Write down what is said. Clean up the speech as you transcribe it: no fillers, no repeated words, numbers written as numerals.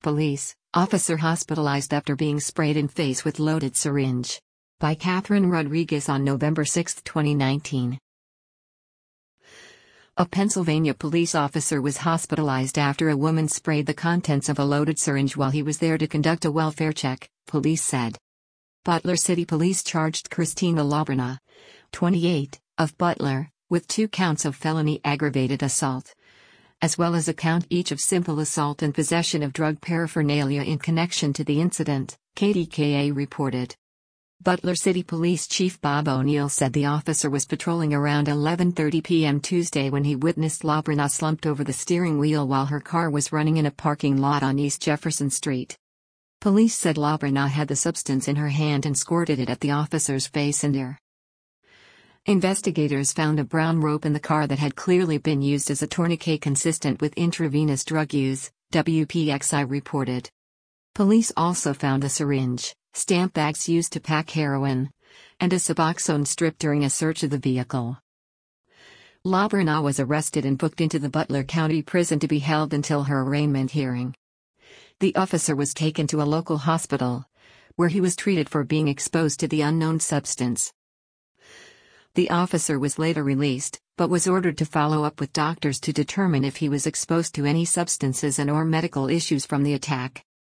Police, officer hospitalized after being sprayed in face with loaded syringe. By Catherine Rodriguez on November 6, 2019. A Pennsylvania police officer was hospitalized after a woman sprayed the contents of a loaded syringe while he was there to conduct a welfare check, police said. Butler City Police charged Christina Labrana, 28, of Butler, with 2 counts of felony aggravated assault, as well as a count each of simple assault and possession of drug paraphernalia in connection to the incident, KDKA reported. Butler City Police Chief Bob O'Neill said the officer was patrolling around 11:30 p.m. Tuesday when he witnessed Labrana slumped over the steering wheel while her car was running in a parking lot on East Jefferson Street. Police said Labrana had the substance in her hand and squirted it at the officer's face and ear. Investigators found a brown rope in the car that had clearly been used as a tourniquet consistent with intravenous drug use, WPXI reported. Police also found a syringe, stamp bags used to pack heroin, and a Suboxone strip during a search of the vehicle. Labrana was arrested and booked into the Butler County Prison to be held until her arraignment hearing. The officer was taken to a local hospital, where he was treated for being exposed to the unknown substance. The officer was later released, but was ordered to follow up with doctors to determine if he was exposed to any substances and/or medical issues from the attack.